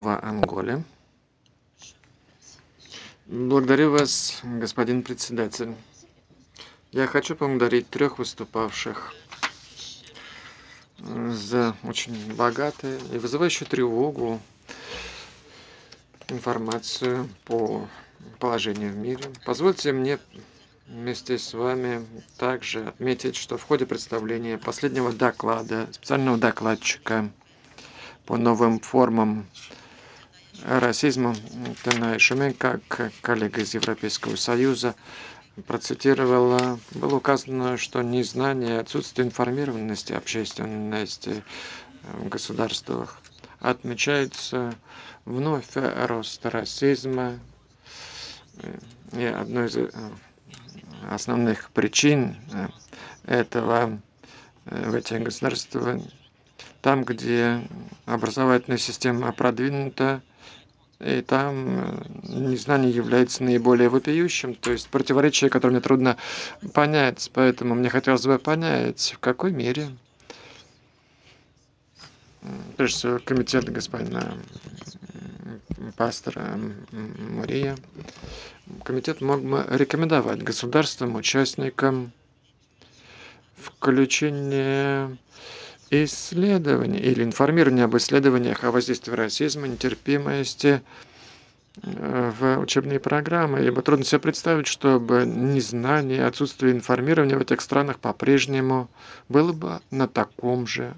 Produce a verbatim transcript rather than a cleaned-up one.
в Анголе. Благодарю вас, господин председатель. Я хочу поблагодарить трех выступавших за очень богатую и вызывающую тревогу информацию по положению в мире. Позвольте мне вместе с вами также отметить, что в ходе представления последнего доклада специального докладчика по новым формам расизма Тана Шуменко, как коллега из Европейского Союза, процитировала, было указано, что незнание, отсутствие информированности общественности в государствах отмечается вновь рост расизма. И одной из основных причин этого в этих государствах, там, где образовательная система продвинута, и там незнание является наиболее вопиющим, то есть противоречие, которое мне трудно понять. Поэтому мне хотелось бы понять, в какой мере, прежде всего, комитет господина пастора Мария, комитет мог бы рекомендовать государствам, участникам включение исследований или информирования об исследованиях о воздействии расизма, нетерпимости в учебные программы, ибо трудно себе представить, чтобы незнание, отсутствие информирования в этих странах по-прежнему было бы на таком же